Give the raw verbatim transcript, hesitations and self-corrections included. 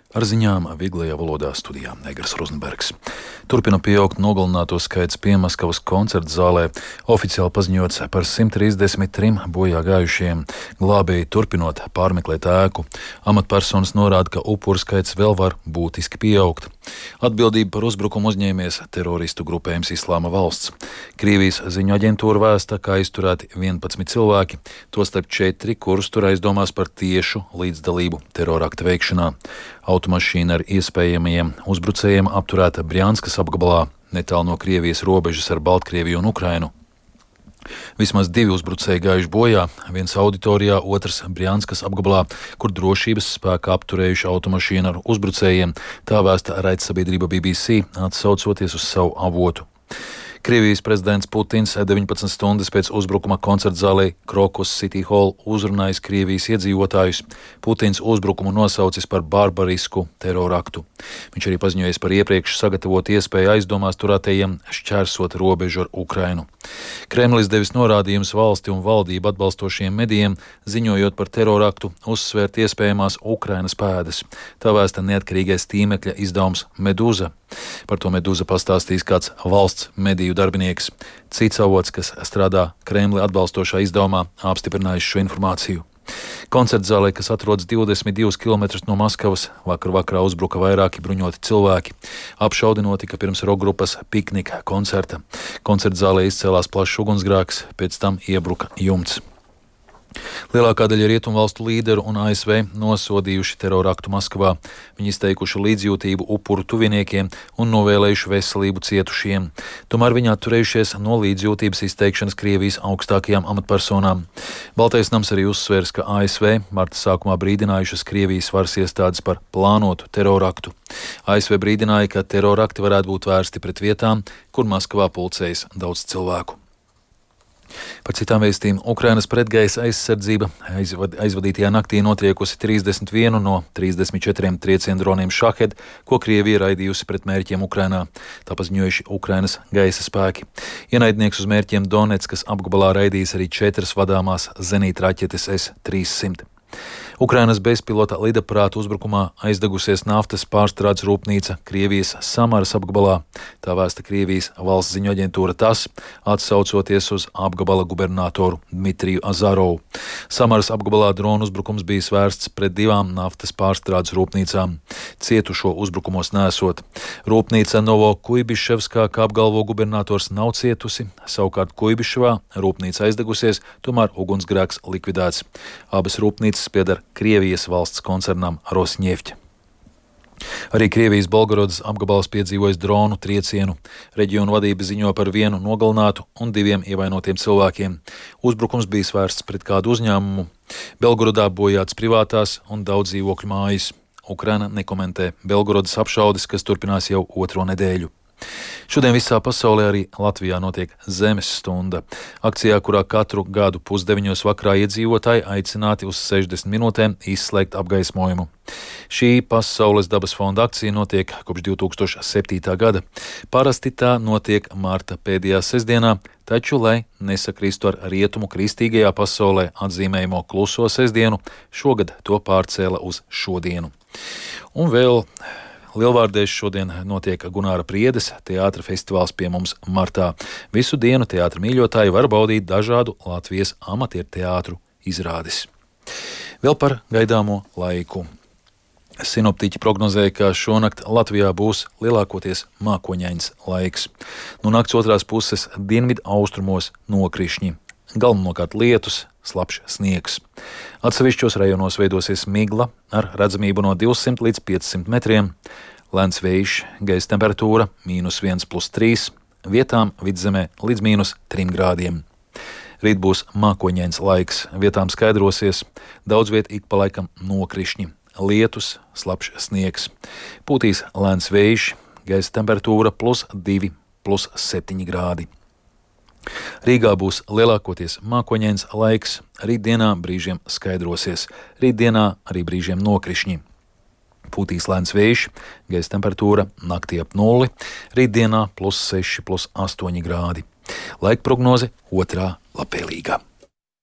Ar ziņām vieglajā valodā studijā Negras Rozenbergs. Turpina pieaugt nogalināto skaits Piemaskavas koncerta zālē. Oficiāli paziņots par simt trīsdesmit trim bojā gājušiem. Glābēji turpinot pārmeklēt ēku. Amatpersonas norāda, ka upuru skaits vēl var būtiski pieaugt. Atbildību par uzbrukumu uzņēmies teroristu grupējums Islāma valsts. Krievijas ziņu aģentūra vēsta, ka aizturēti vienpadsmit cilvēki, tostarp četri, kurus tur aizdomās par tiešu līdzdalību terorakta veikšanā. Automašīna ar iespējamajiem uzbrucējiem apturēta Brjanskas apgabalā, netālu no Krievijas robežas ar Baltkrieviju un Ukrainu. Vismaz divi uzbrucēji gājuši bojā, viens auditorijā, otrs Brjanskas apgabalā, kur drošības spēki apturējuši automašīnu ar uzbrucējiem, tā vēsta raidsabiedrība B B C, atsaucoties uz savu avotu. Krievijas prezidents Putins deviņpadsmit stundas pēc uzbrukuma koncerta zālē Krokus City Hall uzrunājis Krievijas iedzīvotājus. Putins uzbrukumu nosaucis par barbarisku teroraktu. Viņš arī paziņojis par iepriekš sagatavotu iespēju aizdomās turētajiem šķērsot robežu ar Ukrainu. Kremlis devis norādījumus valsti un valdību atbalstošiem medijiem, ziņojot par teroraktu, uzsvērt iespējamās Ukrainas pēdas. Tā vēsta neatkarīgais tīmekļa izdevums Meduza. Par to Meduza pastāstīs kāds valsts mediju darbinieks. Cits avots, kas strādā Kremli atbalstošā izdevumā, apstiprinājis šo informāciju. Koncerta zālē, kas atrodas divdesmit divus kilometrus no Maskavas, vakar vakarā uzbruka vairāki bruņoti cilvēki. Apšaudi notika pirms rokgrupas piknika koncerta. Koncerta zālē izcēlās plašs ugunsgrēks, pēc tam iebruka jumts. Lielākā daļa rietumvalstu līderu un A S V nosodījuši teroraktu Maskavā. Viņi izteikuši līdzjūtību upuru tuviniekiem un novēlējuši veselību cietušiem. Tomēr viņi atturējušies no līdzjūtības izteikšanas Krievijas augstākajām amatpersonām. Baltais nams arī uzsvērs, ka A S V marta sākumā brīdinājušas Krievijas varas iestādes par plānotu teroraktu. A S V brīdināja, ka terorakti varētu būt vērsti pret vietām, kur Maskavā pulcējas daudz cilvēku. Par citām vēstīm Ukrainas pretgaisa aizsardzība aizvad, aizvadītajā naktī notriekusi trīsdesmit vienu no trīsdesmit četriem trieciendroniem Šahed, ko Krievija raidījusi pret mērķiem Ukrainā. Tā paziņojuši Ukrainas gaisa spēki. Ienaidnieks uz mērķiem Donetskas apgabalā raidījis arī četras vadāmās zenītraķetes S trīssimt. Ukrainas bezpilota lidaparāta uzbrukumā aizdegusies naftas pārstrādes rūpnīca Krievijas Samaras apgabalā. Tā vēsta Krievijas valsts ziņu aģentūra TASS, atsaucoties uz apgabala gubernatoru Dmitriju Azarovu. Samaras apgabalā dronu uzbrukums bija vērsts pret divām naftas pārstrādes rūpnīcām. Cietušo uzbrukumos nesot. Rūpnīca Novo Kuibiševskā, kā apgalvo gubernators, nav cietusi. Savukārt Kuibiševā rūpnīca aizdegusies, tomēr ugunsgrēks likvidēts. Abas rūpnīcas pieder Krievijas valsts koncernam Rosņefķa. Arī Krievijas Belgorodas apgabals piedzīvojis dronu triecienu. Reģionu vadība ziņo par vienu nogalinātu un diviem ievainotiem cilvēkiem. Uzbrukums bija vērsts pret kādu uzņēmumu. Belgorodā bojāts privātās un daudz dzīvokļu mājas. Ukraina nekomentē Belgorodas apšaudes, kas turpinās jau otro nedēļu. Šodien visā pasaulē arī Latvijā notiek Zemes stunda. Akcijā, kurā katru gadu pusdeviņos vakarā iedzīvotāji aicināti uz sešdesmit minūtēm izslēgt apgaismojumu. Šī Pasaules dabas fonda akcija notiek kopš divi tūkstoši septītā gada. Parasti tā notiek marta pēdējā sestdienā, taču, lai nesakristu ar rietumu kristīgajā pasaulē atzīmējamo kluso sestdienu, šogad to pārcēla uz šodienu. Un vēl Lielvārdēs šodien notiek Gunāra Priedes teātra festivāls pie mums martā. Visu dienu teātra mīļotāji var baudīt dažādu Latvijas amatieru teātru izrādes. Vēl par gaidāmo laiku. Sinoptiķi prognozēja, ka šonakt Latvijā būs lielākoties mākoņains laiks. No nakts otrās puses dienvidu austrumos nokrišņi. Galvenokārt lietus, slapjš sniegs. Atsevišķos rajonos veidosies migla ar redzamību no divsimt līdz piecsimt metriem. Lēns vējš, gaisa temperatūra mīnus viens plus trīs, vietām vidzemē līdz mīnus trim grādiem. Rīt būs mākoņains laiks, vietām skaidrosies, daudz viet ik pa laikam nokrišņi. Lietus, slapjš sniegs. Pūtīs lēns vējš, gaisa temperatūra plus divi plus septiņi grādi. Rīgā būs lielākoties mākoņains laiks, rītdienā brīžiem skaidrosies, rītdienā arī brīžiem nokrišņi. Pūtīs lēns vējš, gaisa temperatūra naktī ap nulli, rītdienā plus seši plus astoņi grādi. Laika prognoze otrā labvēlīgā.